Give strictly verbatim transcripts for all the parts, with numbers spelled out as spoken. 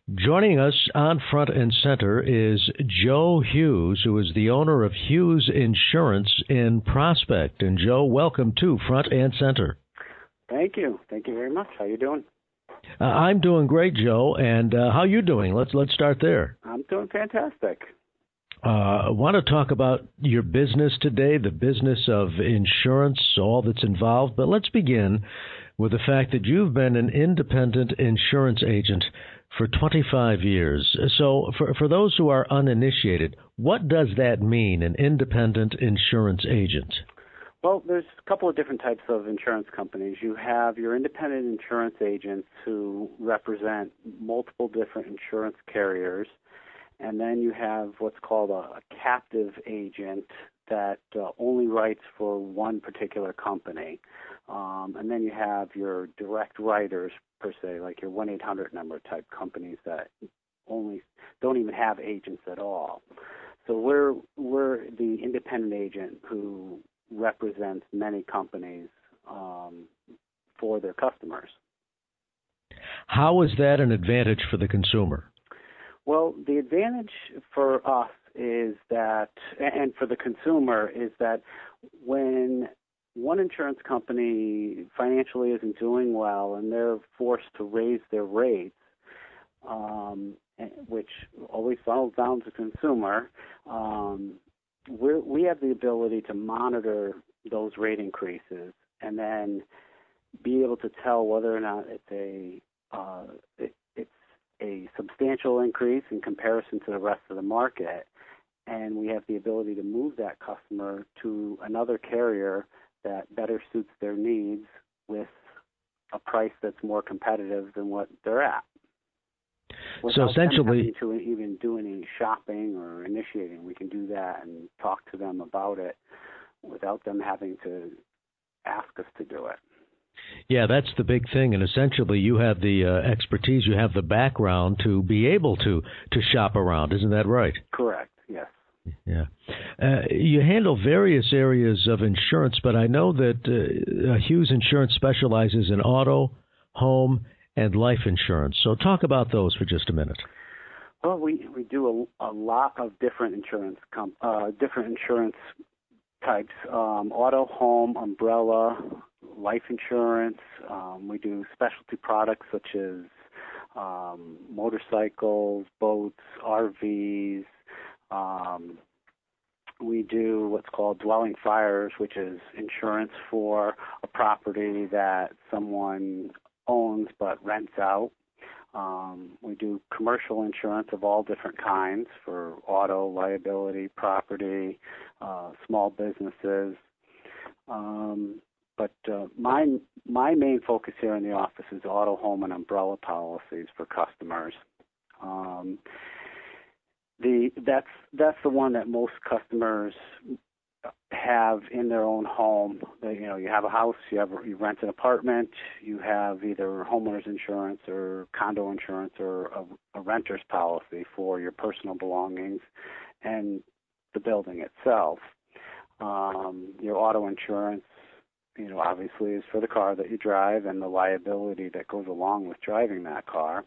Joining us on Front and Center is Joe Hughes, who is the owner of Hughes Insurance in Prospect. And Joe, welcome to Front and Center. Thank you. Thank you very much. How you doing? Uh, I'm doing great, Joe. And uh, how you doing? Let's let's start there. I'm doing fantastic. Uh, I want to talk about your business today, the business of insurance, all that's involved. But let's begin with the fact that you've been an independent insurance agent for twenty-five years. So for, for those who are uninitiated, what does that mean, an independent insurance agent? Well, there's a couple of different types of insurance companies. You have your independent insurance agents who represent multiple different insurance carriers, and then you have what's called a, a captive agent that uh, only writes for one particular company. Um, and then you have your direct writers, per se, like your one eight hundred number type companies that only don't even have agents at all. So we're we're the independent agent who represents many companies um, for their customers. How is that an advantage for the consumer? Well, the advantage for us is that, and for the consumer, is that when one insurance company financially isn't doing well and they're forced to raise their rates, um, which always funnels down to the consumer, um, we're, we have the ability to monitor those rate increases and then be able to tell whether or not it's a uh, it, it's a substantial increase in comparison to the rest of the market, and we have the ability to move that customer to another carrier that better suits their needs with a price that's more competitive than what they're at. So essentially, to even do any shopping or initiating, we can do that and talk to them about it without them having to ask us to do it. Yeah, that's the big thing. And essentially, you have the uh, expertise, you have the background to be able to, to shop around. Isn't that right? Correct, yes. Yeah. Uh, you handle various areas of insurance, but I know that uh, Hughes Insurance specializes in auto, home, and life insurance. So talk about those for just a minute. Well, we, we do a, a lot of different insurance com- uh, different insurance types: um, auto, home, umbrella, life insurance. Um, we do specialty products such as um, motorcycles, boats, R Vs. Um, we do what's called dwelling fires, which is insurance for a property that someone owns but rents out. Um, we do commercial insurance of all different kinds for auto, liability, property, uh, small businesses. Um, but uh, my my main focus here in the office is auto, home, and umbrella policies for customers. Um, the that's that's the one that most customers have in their own home. They, you know, you have a house, you have you rent an apartment, you have either homeowners insurance or condo insurance or a, a renter's policy for your personal belongings and the building itself. Um, your auto insurance, you know, obviously is for the car that you drive and the liability that goes along with driving that car.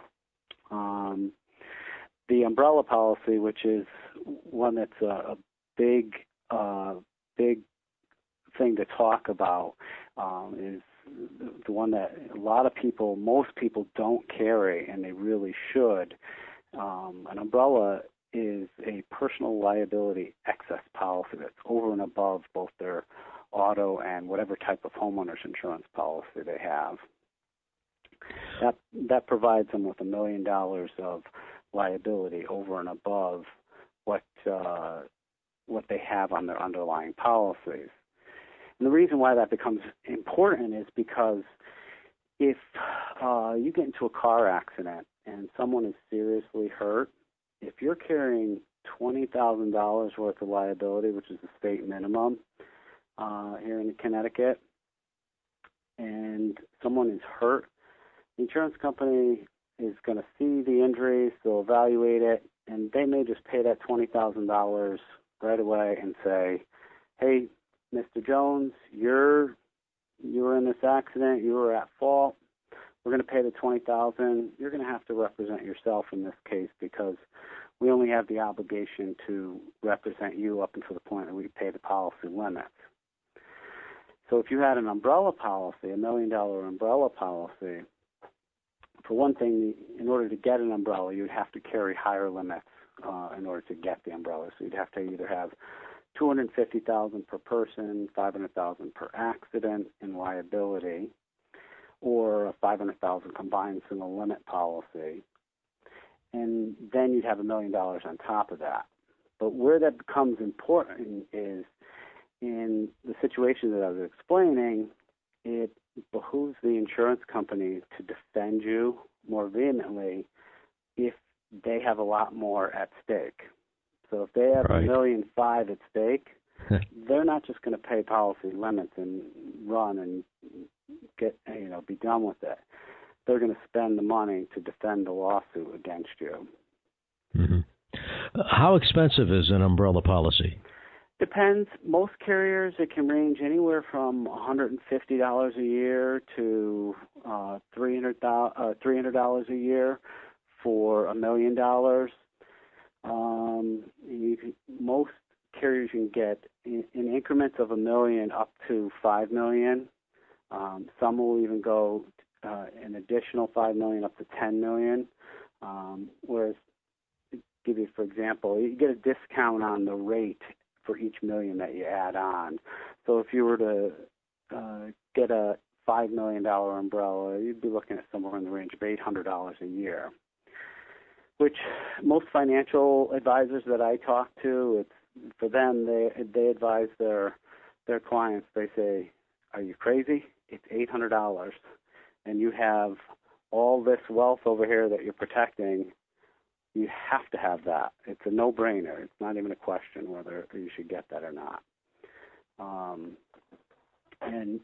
Um, the umbrella policy, which is one that's a, a big Uh, big thing to talk about, um, is the one that a lot of people, most people don't carry, and they really should. Um, an umbrella is a personal liability excess policy that's over and above both their auto and whatever type of homeowners insurance policy they have. That that provides them with a million dollars of liability over and above what uh, what they have on their underlying policies. And the reason why that becomes important is because if uh, you get into a car accident and someone is seriously hurt, if you're carrying twenty thousand dollars worth of liability, which is the state minimum uh, here in Connecticut, and someone is hurt, the insurance company is going to see the injuries, they'll evaluate it, and they may just pay that twenty thousand dollars right away and say, hey, Mister Jones, you're you were in this accident, you were at fault. we're going to pay the twenty thousand dollars, you're going to have to represent yourself in this case because we only have the obligation to represent you up until the point that we pay the policy limits. So if you had an umbrella policy, a million dollar umbrella policy, for one thing, in order to get an umbrella, you'd have to carry higher limits uh, in order to get the umbrella. So you'd have to either have two hundred fifty thousand dollars per person, five hundred thousand dollars per accident in liability, or a five hundred thousand dollars combined single limit policy. And then you'd have a million dollars on top of that. But where that becomes important is in the situation that I was explaining, it behooves the insurance company to defend you more vehemently if they have a lot more at stake. So if they have a Right. million five at stake, they're not just going to pay policy limits and run and get, you know, be done with it. They're going to spend the money to defend the lawsuit against you. Mm-hmm. How expensive is an umbrella policy? Depends. Most carriers, it can range anywhere from one hundred fifty dollars a year to uh, three hundred dollars a year for a million dollars. Um, you can, most carriers you can get in, in increments of a million up to five million. Um, some will even go uh, an additional five million up to ten million. Um, whereas, to give you for example, you get a discount on the rate for each million that you add on. So if you were to uh, get a five million dollar umbrella, you'd be looking at somewhere in the range of eight hundred dollars a year, which most financial advisors that I talk to, it's for them, they they advise their their clients, they say, are you crazy? It's eight hundred dollars, and you have all this wealth over here that you're protecting. You have to have that. It's a no-brainer. It's not even a question whether you should get that or not. Um, and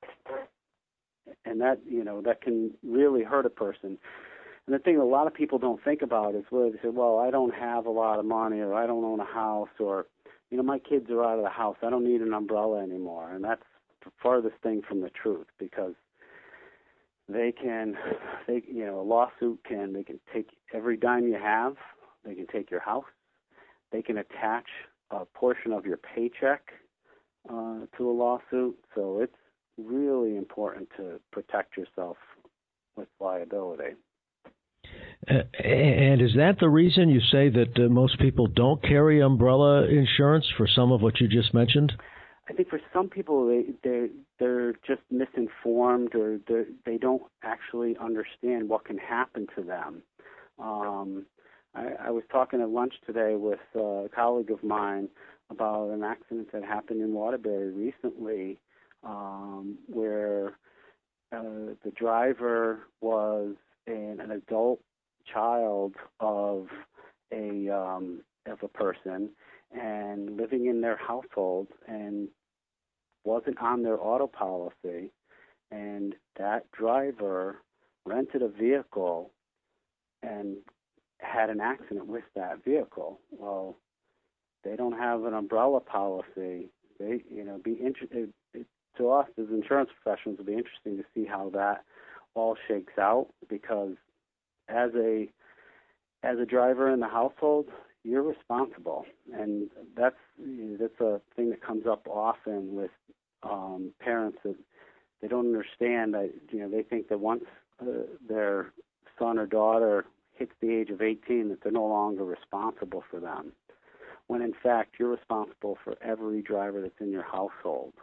and that, you know, that can really hurt a person. And the thing a lot of people don't think about is where they say, well, I don't have a lot of money, or I don't own a house, or, you know, my kids are out of the house. I don't need an umbrella anymore. And that's the farthest thing from the truth, because they can, they, you know, a lawsuit can, they can take every dime you have. They can take your house. They can attach a portion of your paycheck uh, to a lawsuit. So it's really important to protect yourself with liability. Uh, and is that the reason you say that uh, most people don't carry umbrella insurance for some of what you just mentioned? I think for some people, they they they're just misinformed, or they don't actually understand what can happen to them. Um, I, I was talking at lunch today with a colleague of mine about an accident that happened in Waterbury recently, um, where uh, the driver was an, an adult child of a um, of a person and living in their household, and wasn't on their auto policy, and that driver rented a vehicle and had an accident with that vehicle. Well, they don't have an umbrella policy. They, you know, be interested to us as insurance professionals. It'll be interesting to see how that all shakes out, because as a as a driver in the household, you're responsible, and that's you know, that's a thing that comes up often with um, parents, that they don't understand that you know they think that once uh, their son or daughter hits the age of eighteen, that they're no longer responsible for them, when in fact you're responsible for every driver that's in your household.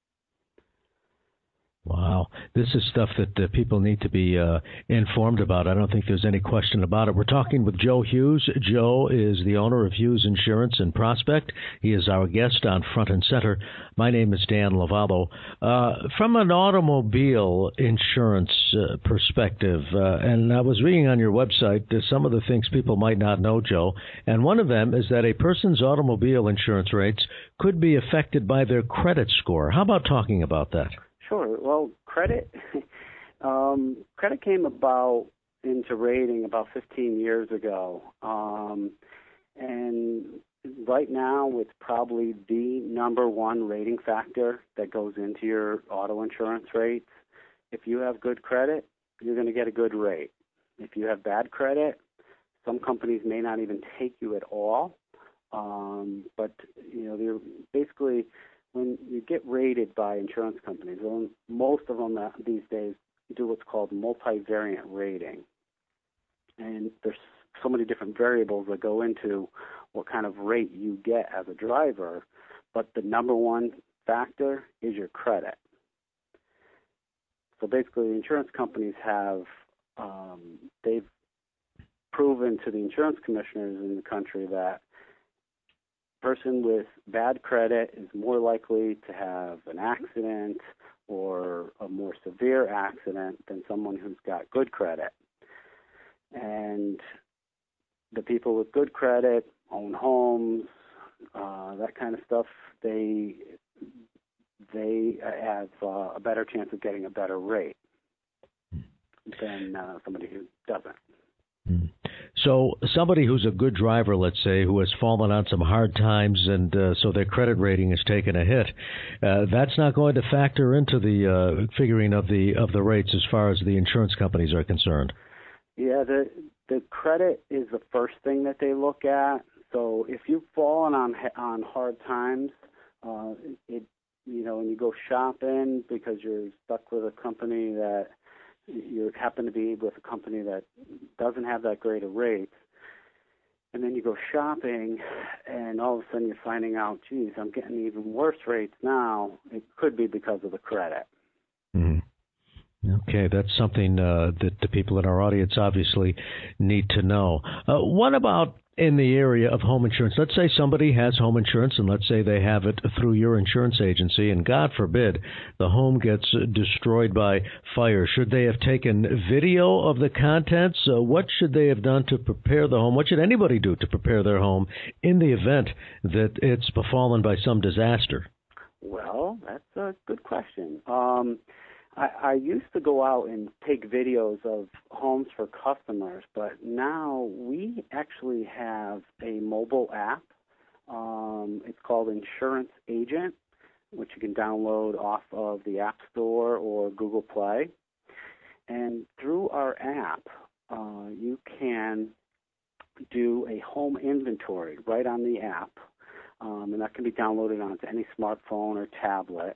Wow. This is stuff that uh, people need to be uh, informed about. I don't think there's any question about it. We're talking with Joe Hughes. Joe is the owner of Hughes Insurance in Prospect. He is our guest on Front and Center. My name is Dan Lovallo. Uh, from an automobile insurance uh, perspective, uh, and I was reading on your website uh, some of the things people might not know, Joe, and one of them is that a person's automobile insurance rates could be affected by their credit score. How about talking about that? Sure. Well, credit um, credit came about into rating about fifteen years ago, um, and right now it's probably the number one rating factor that goes into your auto insurance rates. If you have good credit, you're going to get a good rate. If you have bad credit, some companies may not even take you at all. Um, but, you know, they're basically, when you get rated by insurance companies, well, most of them uh, these days do what's called multivariate rating. And there's so many different variables that go into what kind of rate you get as a driver. But the number one factor is your credit. So basically, insurance companies have, um, they've proven to the insurance commissioners in the country that a person with bad credit is more likely to have an accident or a more severe accident than someone who's got good credit. And the people with good credit, own homes, uh, that kind of stuff, they they have uh, a better chance of getting a better rate than uh, somebody who doesn't. So somebody who's a good driver, let's say, who has fallen on some hard times and uh, so their credit rating has taken a hit, uh, that's not going to factor into the uh, figuring of the of the rates as far as the insurance companies are concerned. Yeah, the the credit is the first thing that they look at. So if you've fallen on on hard times, uh, it you know, when you go shopping because you're stuck with a company that you happen to be with a company that doesn't have that great of rates, and then you go shopping, and all of a sudden you're finding out, geez, I'm getting even worse rates now. It could be because of the credit. Mm-hmm. Okay, that's something uh, that the people in our audience obviously need to know. Uh, what about in the area of home insurance? Let's say somebody has home insurance, and let's say they have it through your insurance agency, and God forbid the home gets destroyed by fire. Should they have taken video of the contents? Uh, what should they have done to prepare the home? What should anybody do to prepare their home in the event that it's befallen by some disaster? Well, that's a good question. Um, I, I used to go out and take videos of homes for customers, but now we actually have a mobile app. Um, it's called Insurance Agent, which you can download off of the App Store or Google Play. And through our app, uh, you can do a home inventory right on the app, um, and that can be downloaded onto any smartphone or tablet.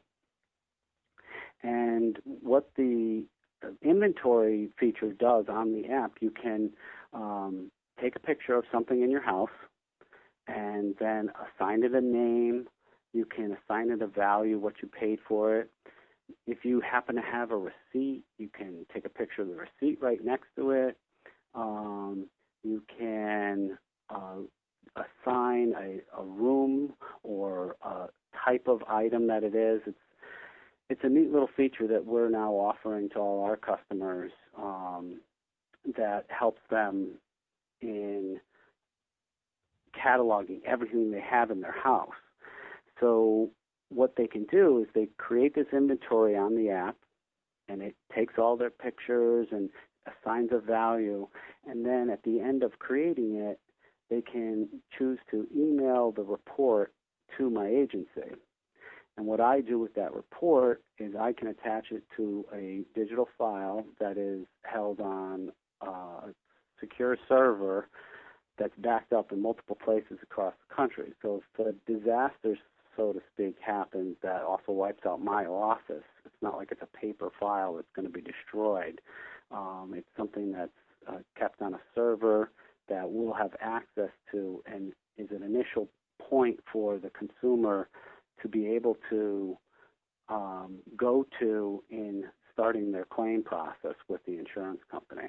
And what the inventory feature does on the app, you can um, take a picture of something in your house and then assign it a name. You can assign it a value, what you paid for it. If you happen to have a receipt, you can take a picture of the receipt right next to it. Um, you can uh, assign a, a room or a type of item that it is. It's It's a neat little feature that we're now offering to all our customers um, that helps them in cataloging everything they have in their house. So what they can do is they create this inventory on the app, and it takes all their pictures and assigns a value, and then at the end of creating it, they can choose to email the report to my agency. And what I do with that report is I can attach it to a digital file that is held on a secure server that's backed up in multiple places across the country. So if a disaster, so to speak, happens that also wipes out my office, it's not like it's a paper file that's going to be destroyed. Um, it's something that's uh, kept on a server that we'll have access to and is an initial point for the consumer to be able to um, go to in starting their claim process with the insurance company.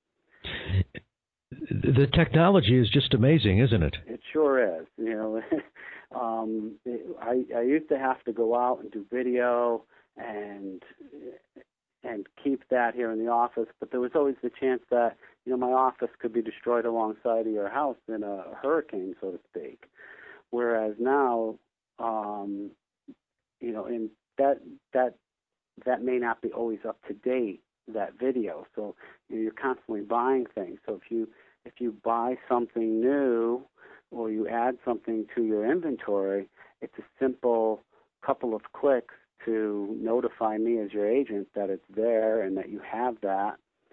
The technology is just amazing, isn't it? It sure is. You know, um, it, I, I used to have to go out and do video and and keep that here in the office, but there was always the chance that, you know, my office could be destroyed alongside of your house in a hurricane, so to speak. Whereas now, Um, you know, and that that that may not be always up to date, that video. So you know, you're constantly buying things. So if you if you buy something new or you add something to your inventory, it's a simple couple of clicks to notify me as your agent that it's there and that you have that.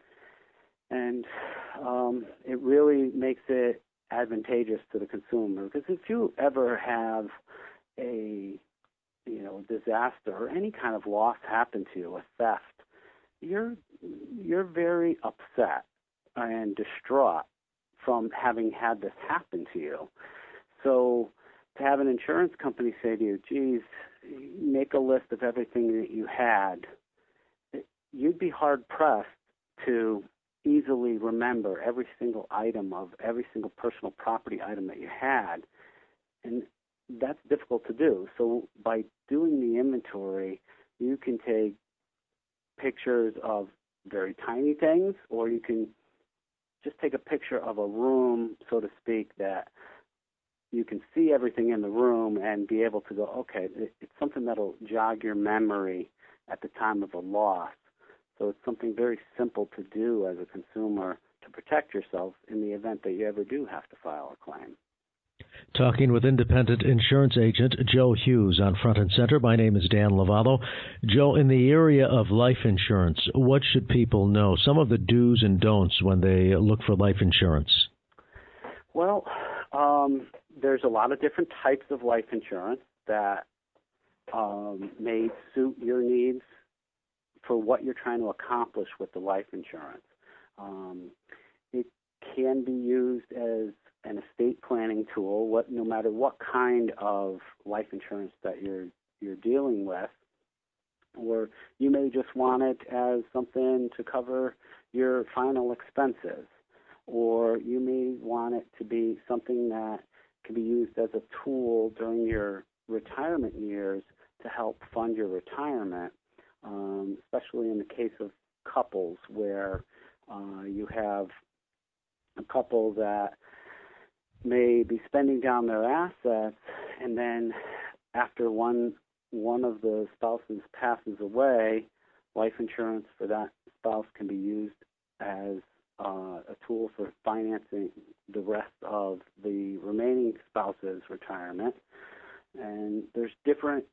And um, it really makes it advantageous to the consumer, because if you ever have a you know disaster or any kind of loss happen to you, a theft, you're you're very upset and distraught from having had this happen to you. So to have an insurance company say to you, geez, make a list of everything that you had, you'd be hard-pressed to easily remember every single item of every single personal property item that you had. And that's difficult to do. So by doing the inventory, you can take pictures of very tiny things, or you can just take a picture of a room, so to speak, that you can see everything in the room and be able to go, okay, it's something that'll jog your memory at the time of a loss. So it's something very simple to do as a consumer to protect yourself in the event that you ever do have to file a claim. Talking with independent insurance agent Joe Hughes on Front and Center. My name is Dan Lovato. Joe, in the area of life insurance, what should people know? Some of the do's and don'ts when they look for life insurance. Well, um, there's a lot of different types of life insurance that um, may suit your needs for what you're trying to accomplish with the life insurance. Um, it can be used as an estate planning tool, what no matter what kind of life insurance that you're you're dealing with, or you may just want it as something to cover your final expenses, or you may want it to be something that can be used as a tool during your retirement years to help fund your retirement, um, especially in the case of couples where uh, you have a couple that may be spending down their assets, and then after one one of the spouses passes away, life insurance for that spouse can be used as uh, a tool for financing the rest of the remaining spouse's retirement. And there's different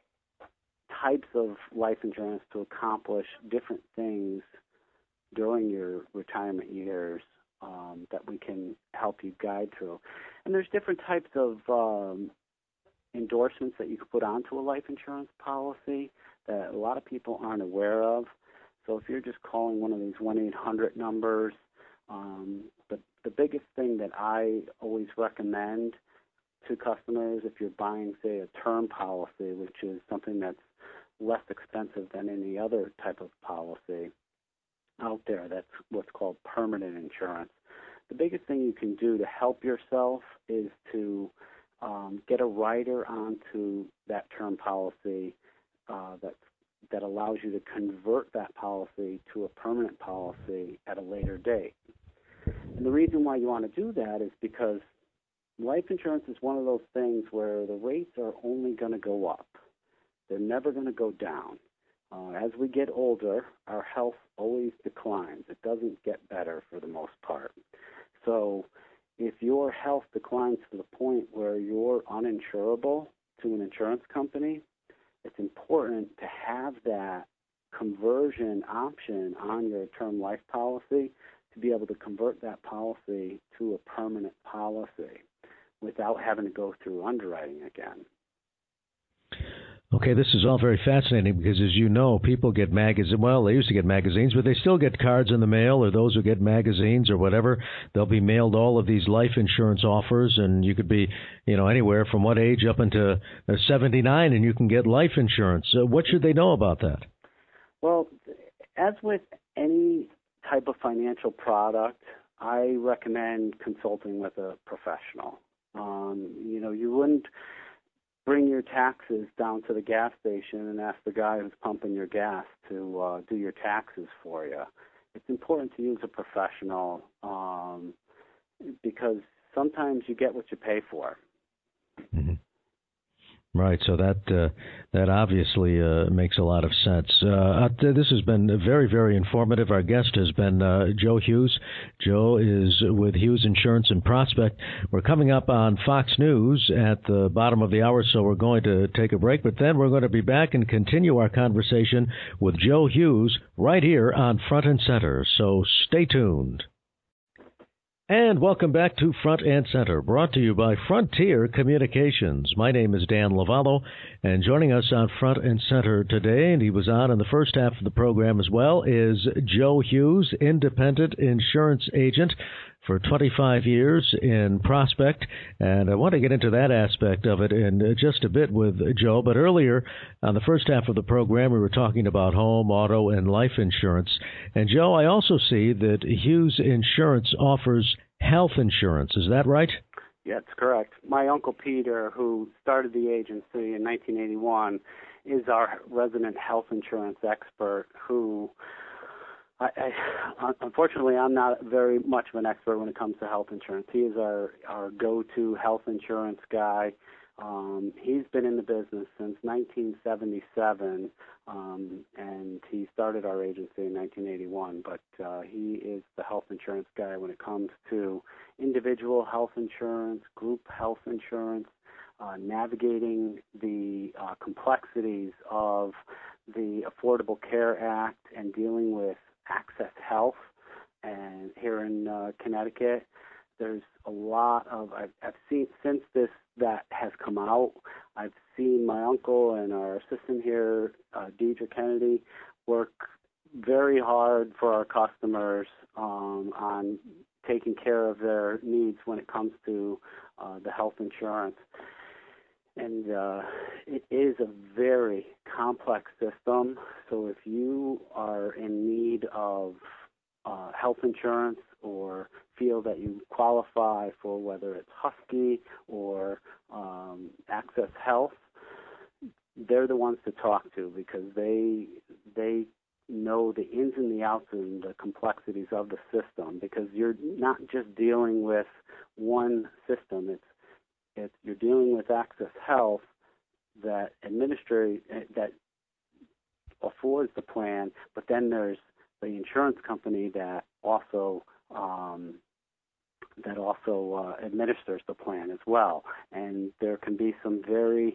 types of life insurance to accomplish different things during your retirement years. Um, that we can help you guide through. And there's different types of um, endorsements that you can put onto a life insurance policy that a lot of people aren't aware of. So if you're just calling one of these one eight hundred numbers, um, the, the biggest thing that I always recommend to customers if you're buying, say, a term policy, which is something that's less expensive than any other type of policy out there, that's what's called permanent insurance. The biggest thing you can do to help yourself is to um, get a rider onto that term policy uh, that that allows you to convert that policy to a permanent policy at a later date. And the reason why you want to do that is because life insurance is one of those things where the rates are only going to go up. They're never going to go down. Uh, as we get older, our health always declines. It doesn't get better for the most part. So if your health declines to the point where you're uninsurable to an insurance company, it's important to have that conversion option on your term life policy to be able to convert that policy to a permanent policy without having to go through underwriting again. Okay, this is all very fascinating because, as you know, people get magazines. Well, they used to get magazines, but they still get cards in the mail, or those who get magazines or whatever. They'll be mailed all of these life insurance offers, and you could be, you know, anywhere from what age up into seventy-nine, and you can get life insurance. So what should they know about that? Well, as with any type of financial product, I recommend consulting with a professional. Um, you know, you wouldn't bring your taxes down to the gas station and ask the guy who's pumping your gas to uh, do your taxes for you. It's important to use a professional um, because sometimes you get what you pay for. Mm-hmm. Right, so that uh, that obviously uh, makes a lot of sense. Uh, this has been very, very informative. Our guest has been uh, Joe Hughes. Joe is with Hughes Insurance and Prospect. We're coming up on Fox News at the bottom of the hour, so we're going to take a break. But then we're going to be back and continue our conversation with Joe Hughes right here on Front and Center. So stay tuned. And welcome back to Front and Center, brought to you by Frontier Communications. My name is Dan Lovallo, and joining us on Front and Center today, and he was on in the first half of the program as well, is Joe Hughes, independent insurance agent for twenty-five years in Prospect. And I want to get into that aspect of it in just a bit with Joe. But earlier, on the first half of the program, we were talking about home, auto, and life insurance. And Joe, I also see that Hughes Insurance offers health insurance. Is that right? Yeah, that's correct. My Uncle Peter, who started the agency in nineteen eighty-one, is our resident health insurance expert who I, I, unfortunately, I'm not very much of an expert when it comes to health insurance. He is our, our go-to health insurance guy. Um, he's been in the business since nineteen seventy-seven, um, and he started our agency in nineteen eighty-one. But uh, he is the health insurance guy when it comes to individual health insurance, group health insurance, uh, navigating the uh, complexities of the Affordable Care Act and dealing with Access Health. And here in uh, Connecticut, there's a lot of, I've, I've seen, since this, that has come out, I've seen my uncle and our assistant here, uh, Deidre Kennedy, work very hard for our customers um, on taking care of their needs when it comes to uh, the health insurance. And uh, it is a very complex system. So if you are in need of uh, health insurance or feel that you qualify for whether it's Husky or um, Access Health, they're the ones to talk to because they they know the ins and the outs and the complexities of the system, because you're not just dealing with one system. It's It's, you're dealing with Access Health that administrate that affords the plan, but then there's the insurance company that also um, that also uh, administers the plan as well. And there can be some very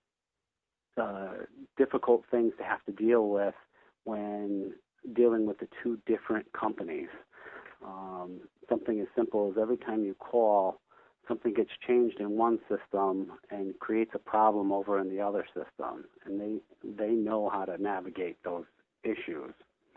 uh, difficult things to have to deal with when dealing with the two different companies. Um, something as simple as every time you call, something gets changed in one system and creates a problem over in the other system, and they they know how to navigate those issues.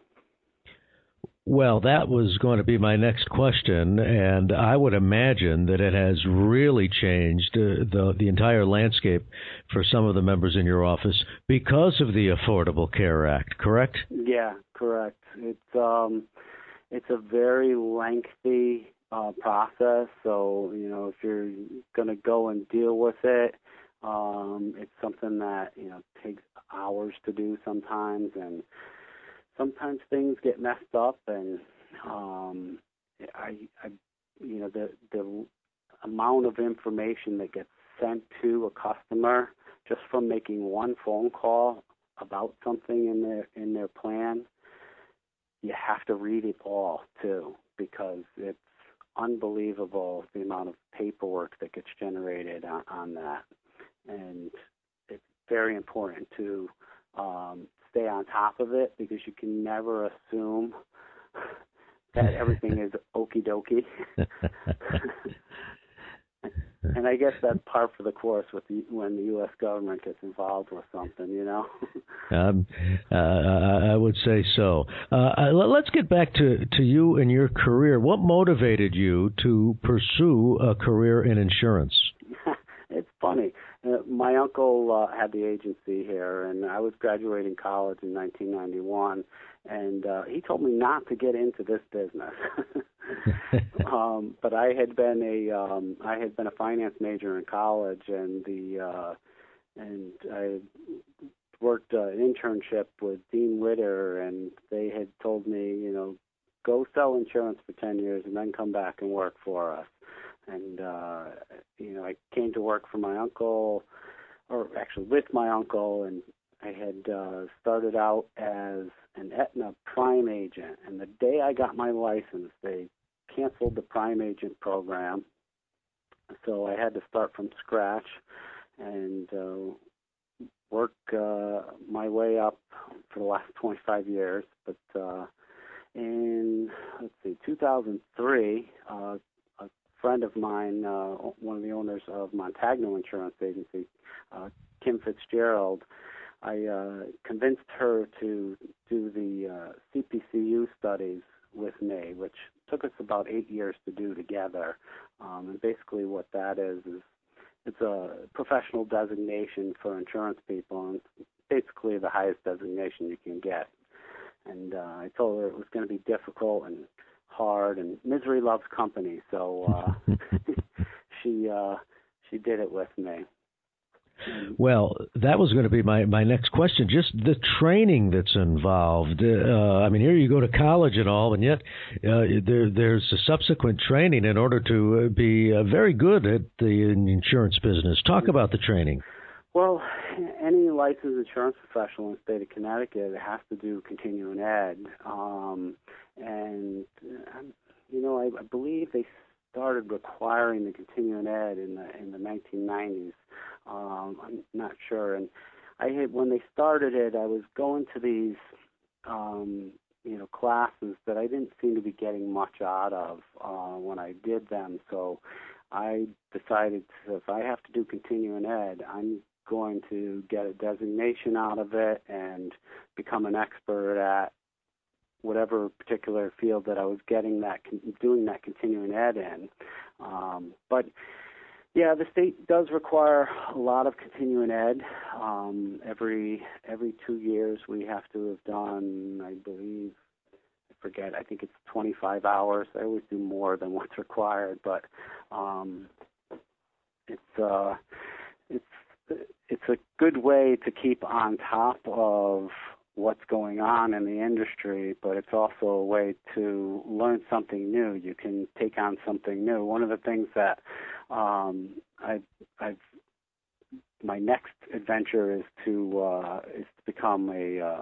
Well, that was going to be my next question, and I would imagine that it has really changed uh, the the entire landscape for some of the members in your office because of the Affordable Care Act, correct? Yeah, correct. It's um, it's a very lengthy Uh, process, so you know if you're going to go and deal with it, um, it's something that you know takes hours to do sometimes, and sometimes things get messed up, and um, I, I, you know the the amount of information that gets sent to a customer just from making one phone call about something in their in their plan, you have to read it all too, because it's unbelievable the amount of paperwork that gets generated on, on that, and it's very important to um, stay on top of it, because you can never assume that everything is okie dokie. And I guess that's par for the course with the, when the U S government gets involved with something, you know. um, uh, I would say so. Uh, let's get back to, to you and your career. What motivated you to pursue a career in insurance? It's funny. Uh, my uncle uh, had the agency here, and I was graduating college in nineteen ninety-one, and uh, he told me not to get into this business. um, but I had been a um, I had been a finance major in college, and the uh, and I worked uh, an internship with Dean Witter, and they had told me, you know, go sell insurance for ten years and then come back and work for us. And, uh, you know, I came to work for my uncle or actually with my uncle, and I had uh, started out as an Aetna Prime agent. And the day I got my license, they canceled the Prime agent program, so I had to start from scratch and uh, work uh, my way up for the last twenty-five years. But uh, in, let's see, two thousand three, uh, a friend of mine, uh, one of the owners of Montagno Insurance Agency, uh, Kim Fitzgerald, I uh, convinced her to do the uh, C P C U studies with me, which took us about eight years to do together. Um, and basically what that is is it's a professional designation for insurance people, and it's basically the highest designation you can get. And uh, I told her it was going to be difficult and hard, and misery loves company, so uh, she uh, she did it with me. Well, that was going to be my, my next question, just the training that's involved. Uh, I mean, here you go to college and all, and yet uh, there, there's a subsequent training in order to be uh, very good at the insurance business. Talk about the training. Well, any licensed insurance professional in the state of Connecticut has to do continuing ed. Um, and, you know, I, I believe they started requiring the continuing ed in the in the nineteen nineties. Um, I'm not sure. And I had, when they started it, I was going to these, um, you know, classes that I didn't seem to be getting much out of uh, when I did them. So I decided to, if I have to do continuing ed, I'm going to get a designation out of it and become an expert at whatever particular field that I was getting that, doing that continuing ed in. Um, but yeah, the state does require a lot of continuing ed. Um, every every two years we have to have done, I believe, I forget, I think it's twenty-five hours. I always do more than what's required, but um, it's uh, it's it's a good way to keep on top of what's going on in the industry, but it's also a way to learn something new. You can take on something new. One of the things that um, I've, I've my next adventure is to uh, is to become a uh,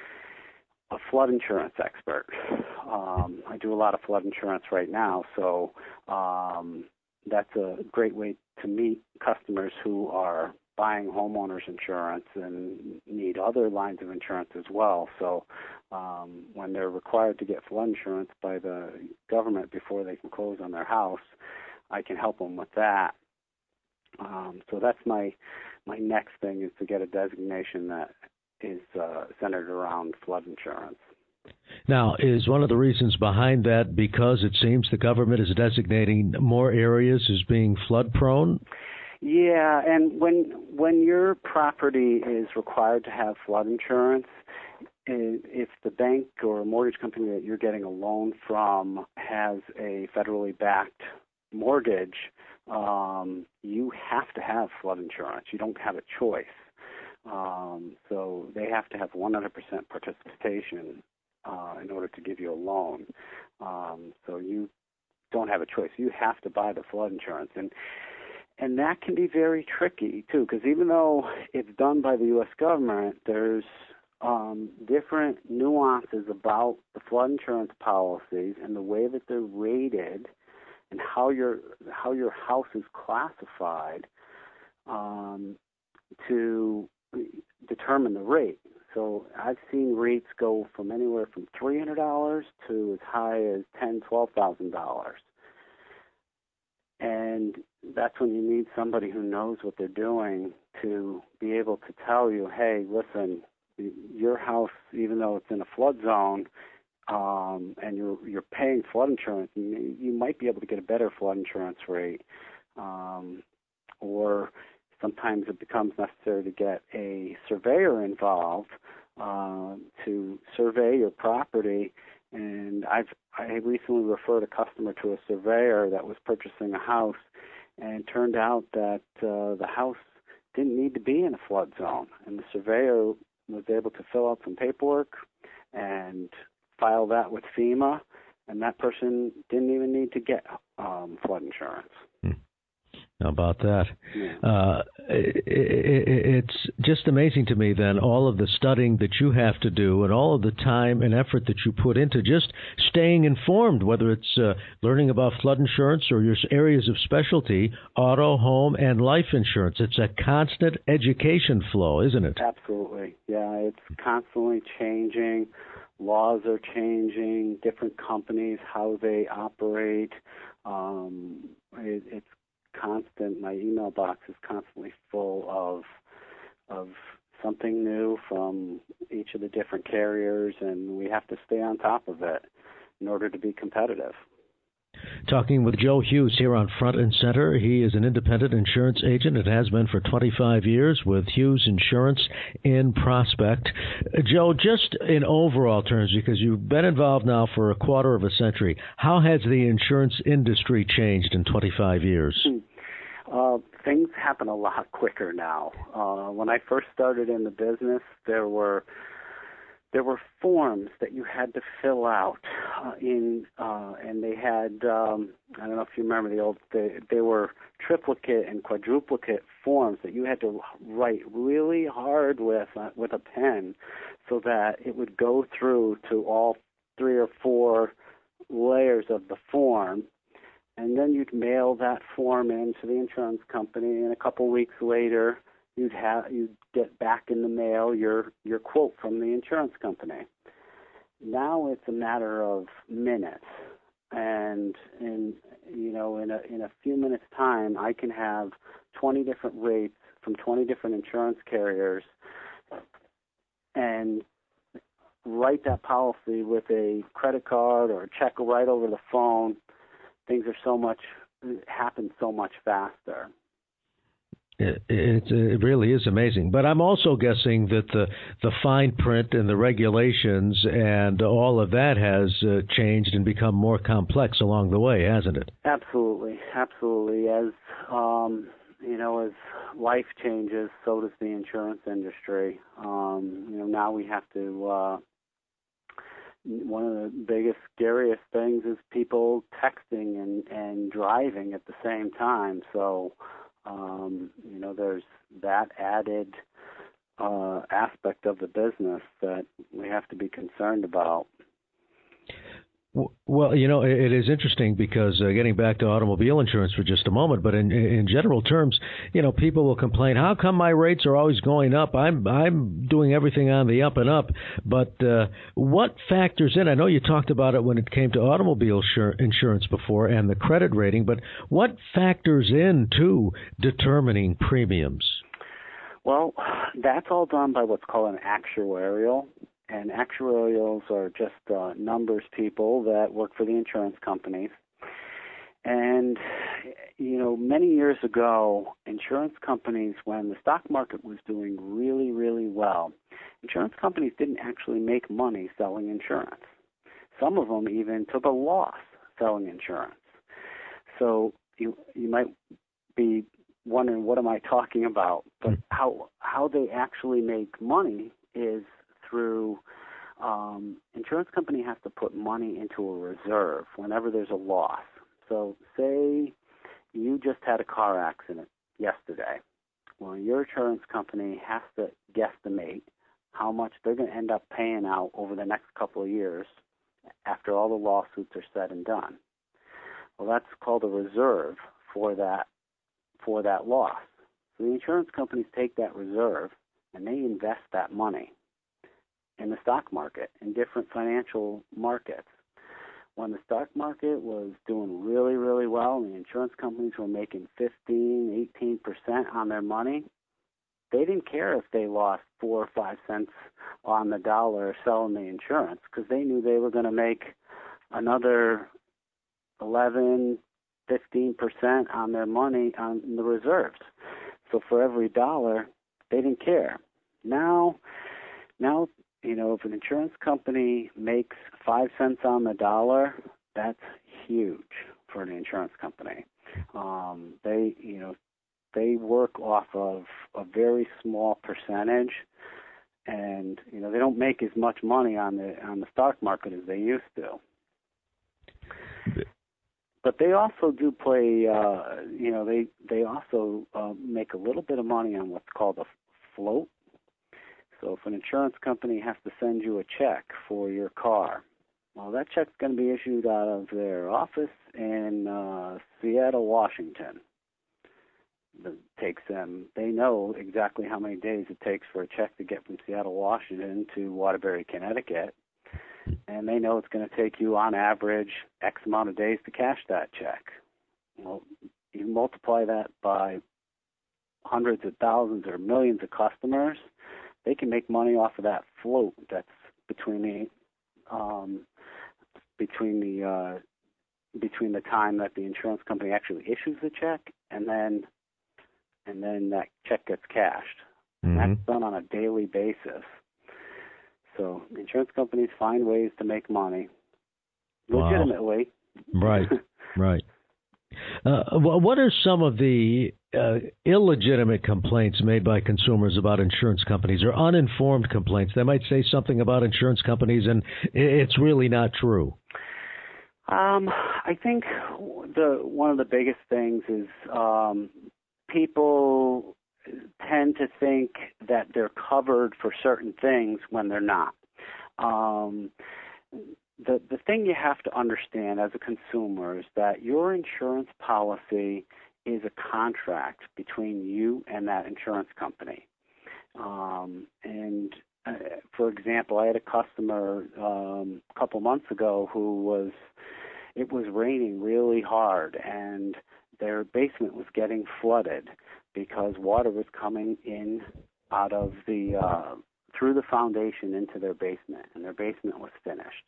a flood insurance expert. Um, I do a lot of flood insurance right now, so um, that's a great way to meet customers who are buying homeowners insurance and need other lines of insurance as well. So um, when they're required to get flood insurance by the government before they can close on their house, I can help them with that. Um, so that's my my next thing, is to get a designation that is uh, centered around flood insurance. Now, is one of the reasons behind that because it seems the government is designating more areas as being flood prone? Yeah, and when when your property is required to have flood insurance, if the bank or mortgage company that you're getting a loan from has a federally backed mortgage, um, you have to have flood insurance. You don't have a choice. Um, so they have to have one hundred percent participation uh, in order to give you a loan. Um, so you don't have a choice. You have to buy the flood insurance. And And that can be very tricky, too, because even though it's done by the U S government, there's um, different nuances about the flood insurance policies and the way that they're rated and how your how your house is classified um, to determine the rate. So I've seen rates go from anywhere from three hundred dollars to as high as ten thousand dollars, twelve thousand dollars. And that's when you need somebody who knows what they're doing to be able to tell you, hey, listen, your house, even though it's in a flood zone, um, and you're you're paying flood insurance, you, you might be able to get a better flood insurance rate. Um, or sometimes it becomes necessary to get a surveyor involved uh, to survey your property. And I've I recently referred a customer to a surveyor that was purchasing a house, and it turned out that uh, the house didn't need to be in a flood zone. And the surveyor was able to fill out some paperwork and file that with FEMA, and that person didn't even need to get um, flood insurance. How about that? Yeah. Uh, it, it, it's just amazing to me then all of the studying that you have to do and all of the time and effort that you put into just staying informed, whether it's uh, learning about flood insurance or your areas of specialty, auto, home, and life insurance. It's a constant education flow, isn't it? Absolutely. Yeah, it's constantly changing. Laws are changing, different companies, how they operate. Um, it, it's constant. My email box is constantly full of of something new from each of the different carriers, and we have to stay on top of it in order to be competitive. Talking with Joe Hughes here on Front and Center. He is an independent insurance agent and has been for twenty-five years with Hughes Insurance in Prospect. Uh, Joe, just in overall terms, because you've been involved now for a quarter of a century, how has the insurance industry changed in twenty-five years? Uh, things happen a lot quicker now. Uh, when I first started in the business, there were There were forms that you had to fill out uh, in, uh, and they had, um, I don't know if you remember the old, they, they were triplicate and quadruplicate forms that you had to write really hard with, uh, with a pen so that it would go through to all three or four layers of the form. And then you'd mail that form in to the insurance company, and a couple weeks later, you'd have you'd get back in the mail your your quote from the insurance company. Now it's a matter of minutes, and in you know in a in a few minutes time, I can have twenty different rates from twenty different insurance carriers, and write that policy with a credit card or a check right over the phone. Things are so much happen so much faster. It, it, it really is amazing. But I'm also guessing that the, the fine print and the regulations and all of that has uh, changed and become more complex along the way, hasn't it? Absolutely, absolutely. As um, you know, as life changes, so does the insurance industry. Um, you know, now we have to. Uh, one of the biggest, scariest things is people texting and, and driving at the same time. So. Um, you know, there's that added uh, aspect of the business that we have to be concerned about. Well, you know, it is interesting because uh, getting back to automobile insurance for just a moment, but in in general terms, you know, people will complain, how come my rates are always going up? I'm I'm doing everything on the up and up. But uh, what factors in? I know you talked about it when it came to automobile insurance before and the credit rating, but what factors into determining premiums? Well, that's all done by what's called an actuarial. And actuarials are just uh, numbers people that work for the insurance companies. And, you know, many years ago, insurance companies, when the stock market was doing really, really well, insurance companies didn't actually make money selling insurance. Some of them even took a loss selling insurance. So you you might be wondering, what am I talking about? But how how they actually make money is through um, insurance company has to put money into a reserve whenever there's a loss. So say you just had a car accident yesterday. Well, your insurance company has to guesstimate how much they're going to end up paying out over the next couple of years after all the lawsuits are said and done. Well, that's called a reserve for that for that loss. So the insurance companies take that reserve and they invest that money in the stock market, in different financial markets. When the stock market was doing really, really well and the insurance companies were making fifteen, eighteen percent on their money, they didn't care if they lost four or five cents on the dollar selling the insurance because they knew they were going to make another eleven, fifteen percent on their money on the reserves. So for every dollar, they didn't care. Now, now, you know, if an insurance company makes five cents on the dollar, that's huge for an insurance company. Um, they, you know, they work off of a very small percentage, and you know they don't make as much money on the on the stock market as they used to. but they also do play. Uh, you know, they they also uh, make a little bit of money on what's called a float. So if an insurance company has to send you a check for your car, well, that check's going to be issued out of their office in uh, Seattle, Washington. It takes them. They know exactly how many days it takes for a check to get from Seattle, Washington to Waterbury, Connecticut, and they know it's going to take you, on average, X amount of days to cash that check. Well, you multiply that by hundreds of thousands or millions of customers, they can make money off of that float that's between the um, between the uh, between the time that the insurance company actually issues the check and then and then that check gets cashed. Mm-hmm. That's done on a daily basis. So insurance companies find ways to make money legitimately. Wow. Right, right. Uh, what are some of the uh, illegitimate complaints made by consumers about insurance companies, or uninformed complaints? They might say something about insurance companies and it's really not true. Um, I think the one of the biggest things is um, people tend to think that they're covered for certain things when they're not. Um, The the thing you have to understand as a consumer is that your insurance policy is a contract between you and that insurance company. Um, and uh, for example, I had a customer um, a couple months ago who was, it was raining really hard and their basement was getting flooded because water was coming in out of the, uh, through the foundation into their basement, and their basement was finished.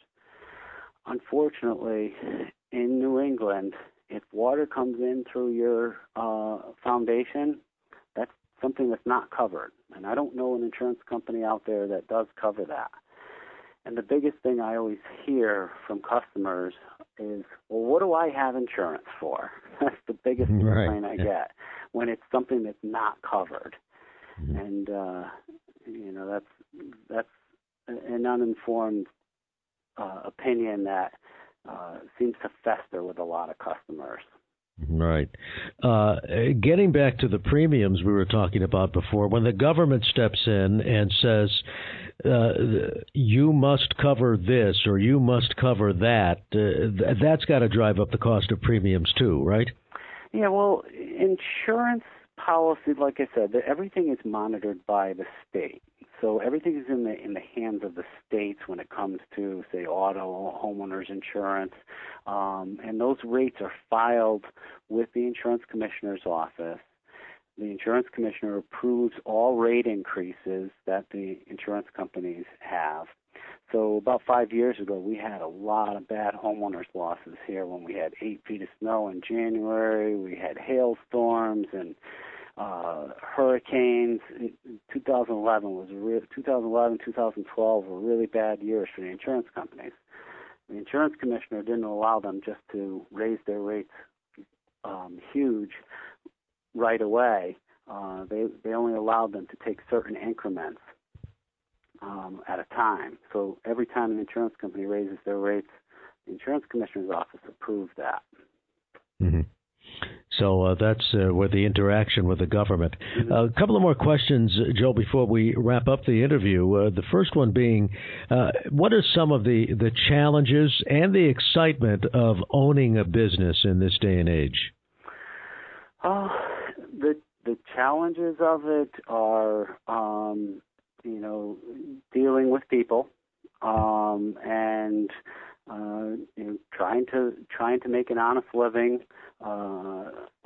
Unfortunately, in New England, if water comes in through your uh, foundation, that's something that's not covered. And I don't know an insurance company out there that does cover that. And the biggest thing I always hear from customers is, well, what do I have insurance for? That's the biggest right. complaint I yeah. get, when it's something that's not covered. Mm-hmm. And, uh, you know, that's that's an uninformed Uh, opinion that uh, seems to fester with a lot of customers. Right. Uh, getting back to the premiums we were talking about before, when the government steps in and says, uh, you must cover this or you must cover that, uh, that's got to drive up the cost of premiums too, right? Yeah, well, insurance policy, like I said, everything is monitored by the state. So everything is in the in the hands of the states when it comes to, say, auto, homeowners insurance, um, and those rates are filed with the insurance commissioner's office. The insurance commissioner approves all rate increases that the insurance companies have. So about five years ago, we had a lot of bad homeowners losses here when we had eight feet of snow in January. We had hailstorms and uh, hurricanes. two thousand eleven was re- two thousand eleven, two thousand twelve were really bad years for the insurance companies. The insurance commissioner didn't allow them just to raise their rates um, huge right away. Uh, they they only allowed them to take certain increments um, at a time. So every time an insurance company raises their rates, the insurance commissioner's office approves that. Mm-hmm. So uh, that's uh, where the interaction with the government. Mm-hmm. Uh, a couple of more questions, Joe, before we wrap up the interview. Uh, the first one being, uh, what are some of the, the challenges and the excitement of owning a business in this day and age? Uh, the the challenges of it are, um, you know, dealing with people um, and uh, you know, trying to trying to make an honest living uh,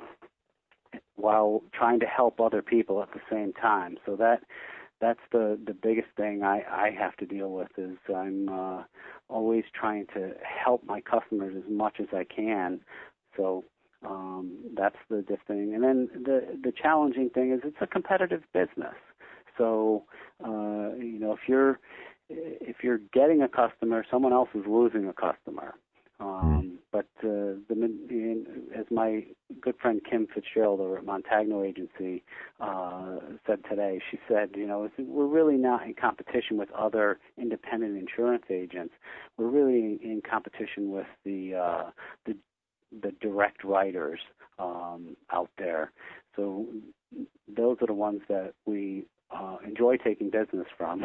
while trying to help other people at the same time. So that that's the, the biggest thing I, I have to deal with is I'm uh, always trying to help my customers as much as I can. So um, that's the diff thing. And then the the challenging thing is it's a competitive business. So uh, you know if you're if you're getting a customer, someone else is losing a customer. Um, but uh, the, as my good friend Kim Fitzgerald over at Montagno Agency uh, said today, she said, you know, we're really not in competition with other independent insurance agents. We're really in competition with the uh, the the direct writers um, out there. So those are the ones that we uh, enjoy taking business from.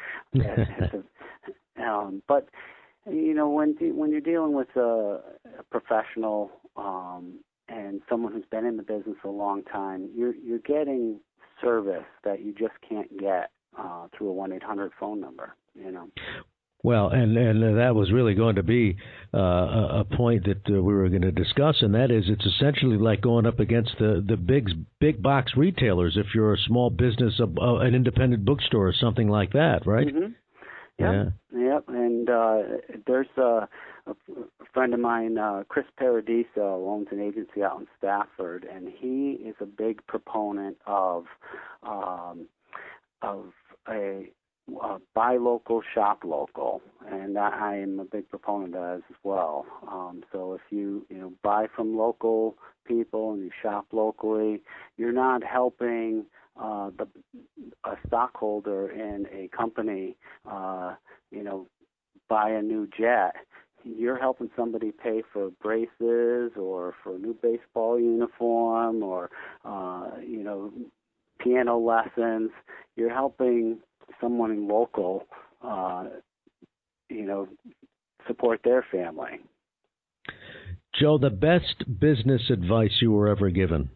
um, but you know, when when you're dealing with a, a professional um, and someone who's been in the business a long time, you're you're getting service that you just can't get uh, through a one eight hundred phone number. You know. Well, and and that was really going to be uh, a, a point that uh, we were going to discuss, and that is it's essentially like going up against the the big big box retailers if you're a small business, a, a, an independent bookstore or something like that, right? Mm-hmm. Yep. Yeah. Yep. And uh, there's a, a friend of mine, uh, Chris Paradiso, owns an agency out in Stafford, and he is a big proponent of um, of a Uh, buy local, shop local, and I am a big proponent of that as well. Um, so if you you know buy from local people and you shop locally, you're not helping uh, the a stockholder in a company, uh, you know, buy a new jet. You're helping somebody pay for braces or for a new baseball uniform or uh, you know piano lessons. You're helping someone local, uh, you know, support their family. Joe, the best business advice you were ever given?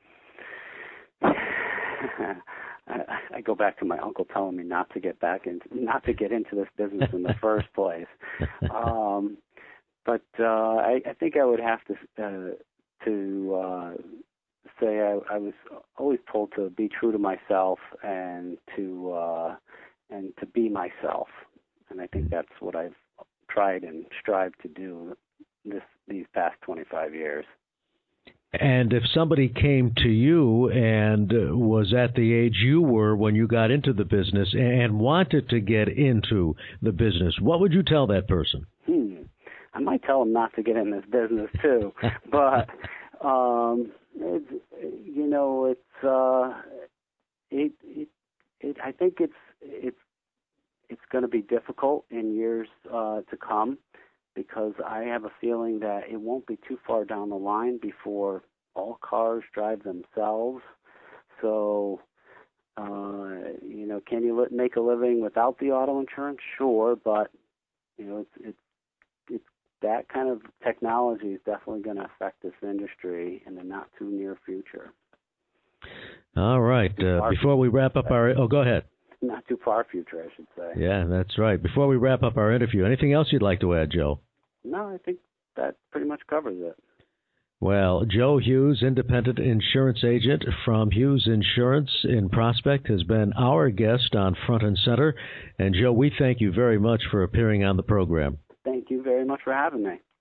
I, I go back to my uncle telling me not to get back into, not to get into this business in the first place. Um, but uh, I, I think I would have to uh, to uh, say I, I was always told to be true to myself and to uh, and to be myself, and I think that's what I've tried and strived to do this these past twenty-five years. And if somebody came to you and was at the age you were when you got into the business and wanted to get into the business, what would you tell that person? Hmm. I might tell them not to get in this business too, but um, it's, you know, it's uh, it, it it I think it's it's it's going to be difficult in years uh, to come, because I have a feeling that it won't be too far down the line before all cars drive themselves. So, uh, you know, can you li- make a living without the auto insurance? Sure, but you know, it's it's it's that kind of technology is definitely going to affect this industry in the not too near future. All right. Uh, before we wrap up our, oh, go ahead. Not too far future, I should say. Yeah, that's right. Before we wrap up our interview, anything else you'd like to add, Joe? No, I think that pretty much covers it. Well, Joe Hughes, independent insurance agent from Hughes Insurance in Prospect, has been our guest on Front and Center. And, Joe, we thank you very much for appearing on the program. Thank you very much for having me.